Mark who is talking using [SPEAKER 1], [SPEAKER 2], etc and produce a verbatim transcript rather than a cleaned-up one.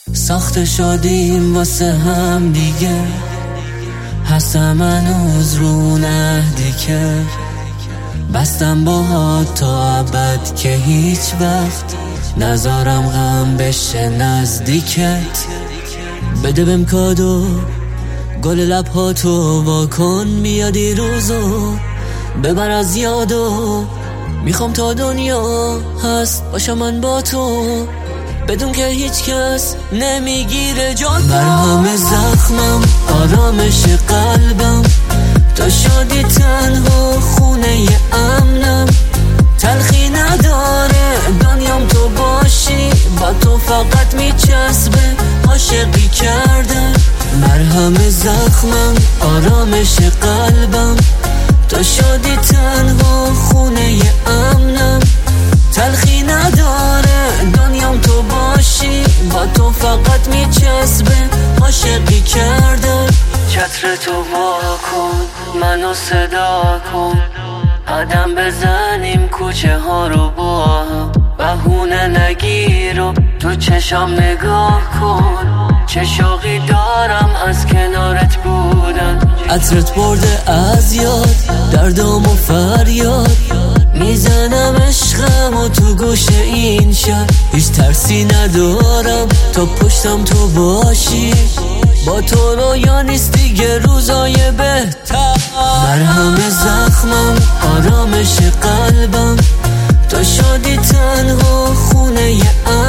[SPEAKER 1] ساخته شدیم واسه هم دیگه، هستم هنوز رو نهدی که بستم باهات تا ابد که هیچ وقت نذارم غم بشه نزدیکت. بده بهم کادو گل لبهاتو واکن، میادی روزو ببر از یادو. میخوام تا دنیا هست باشم من با تو، بدون که هیچ کس نمیگیره جات. مرهم زخمم آرامش قلبم، تو شدی تنها خونه امنم. تلخی نداره دنیام تو باشی، با تو فقط میچسبه عاشقی کردن. مرهم زخمم آرامش قلبم، تو شدی تنها خونه امنم. تلخی نداره دنیام تو باشی، با تو فقط میچسبه عاشقی کردن. چتر تو واکن منو صدا کن، قدم بزنیم کوچه ها رو با هم. بهونه نگیر و تو چشام نگاه کن، چه شوقی دارم از کنارت بودن. عطرت برده از یاد دردم و فریاد، میزنم عشقم و تو گوش این شب. هیچ ترسی ندارم تا پشتم تو باشی، با تو رویا نیست دیگه روزای بهتر. مرهم زخمم آرامش قلبم، تو شدی تنها خونه